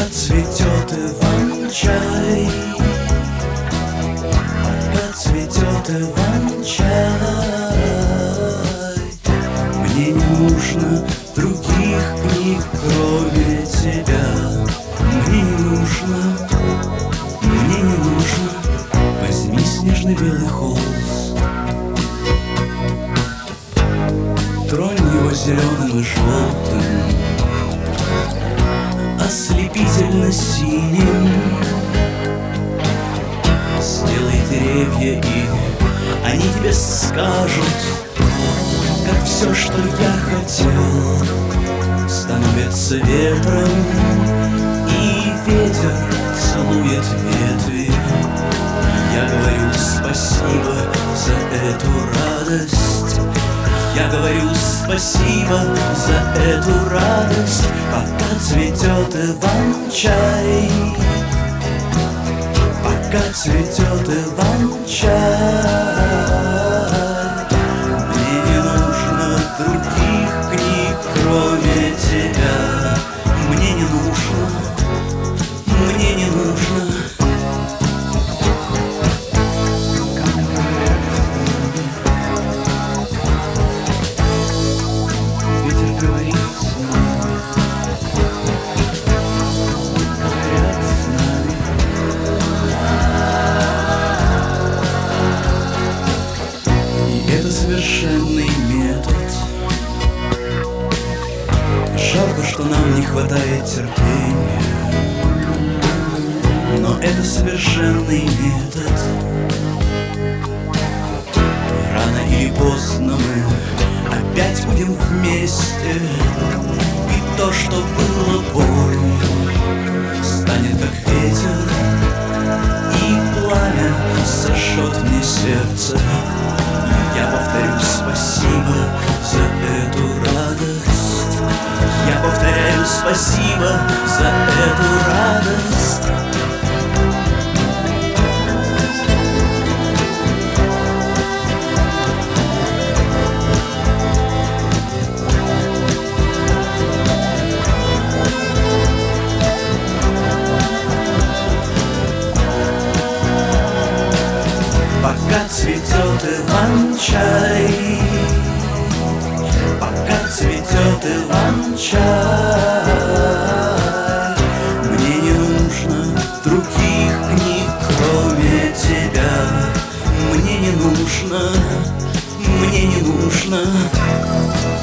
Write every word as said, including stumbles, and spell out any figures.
цветет иван-чай, пока цветет иван-чай, мне не нужно других книг, кроме тебя. Мне не нужно, мне не нужно. Возьми снежный белый холст, тронь его зеленым и желтым, ослепительно синим. Сделай деревья, и они тебе скажут, как все, что я хотел, становится ветром, и ветер целует ветви. Я говорю спасибо за эту радость, я говорю спасибо за эту радость, пока цветет иван-чай, пока цветет иван-чай. Мне не нужно других книг, кроме тебя. Мне не нужно, мне не нужно. Ветер говорит с нами, говорят с нами. И это совершенный метод. Жалко, что нам не хватает терпения, но это совершенный метод. Рано или поздно мы опять будем вместе, и то, что было болью, станет как ветер, и пламя сожжет мне сердце. Я повторю спасибо за эту радость, я повторяю спасибо за эту радость. Пока цветет иван-чай, пока цветет иван-чай, мне не нужно других книг, кроме тебя. Мне не нужно, мне не нужно.